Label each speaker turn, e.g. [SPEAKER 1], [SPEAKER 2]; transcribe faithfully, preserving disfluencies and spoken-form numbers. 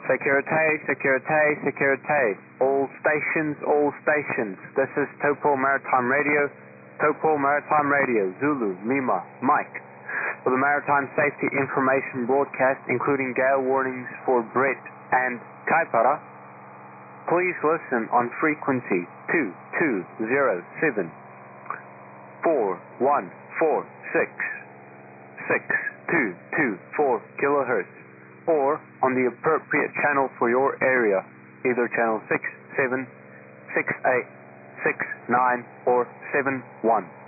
[SPEAKER 1] Security, security, security. All stations, all stations. This is Topol Maritime Radio. Topol Maritime Radio. Zulu, Lima, Mike. For the Maritime Safety Information Broadcast, including gale warnings for Brett and Kaipara, please listen on frequency two two zero seven, four one four six, six two two four kilohertz, or on the appropriate channel for your area, either channel six, seven, six, eight, six, nine, or seven, one.